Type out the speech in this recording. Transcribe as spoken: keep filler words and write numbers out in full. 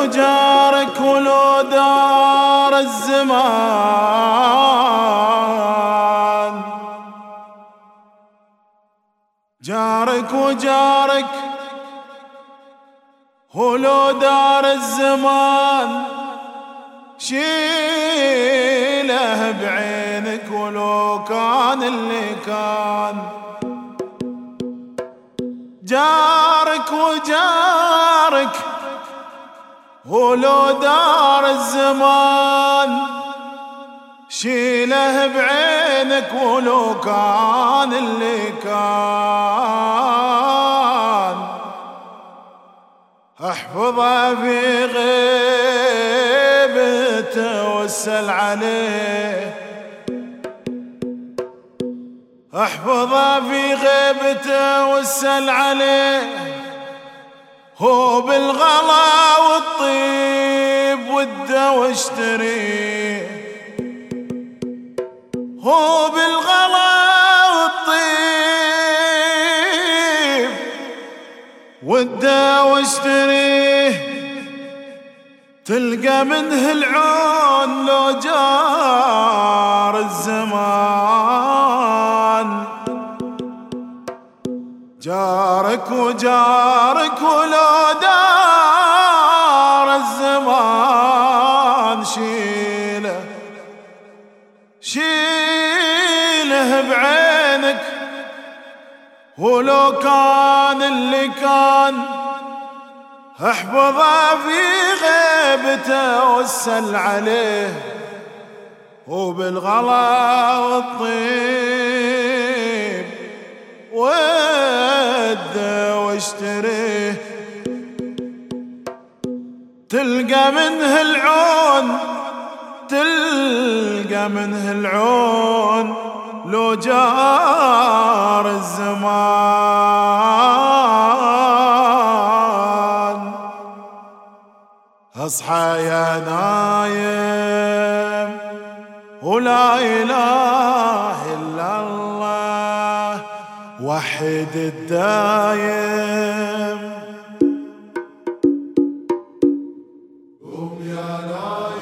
وجارك ولو دار الزمان، جارك وجارك ولو دار الزمان، شيله بعينك ولو كان اللي كان. جارك وجارك ولو دار الزمان، شيله بعينك ولو كان اللي كان. احفظه في غيبته واسأل عليه، احفظه في غيبته واسأل عليه، هو بالغلا والطيب وده واشتريه، هو بالغلا والطيب وده واشتريه. تلقى منه العون لو جار الزمان، جارك وجارك ولو دار الزمان، شيله شيله بعينك ولو كان اللي كان. احفظه في غيبته واسأل عليه، هو بالغلا والطيب وده واشتريه. تلقى منه العون تلقى منه العون لو جار الزمان. اصحى يا نايم ولا اله الا الله، وحد الدايم. قوم يا نايم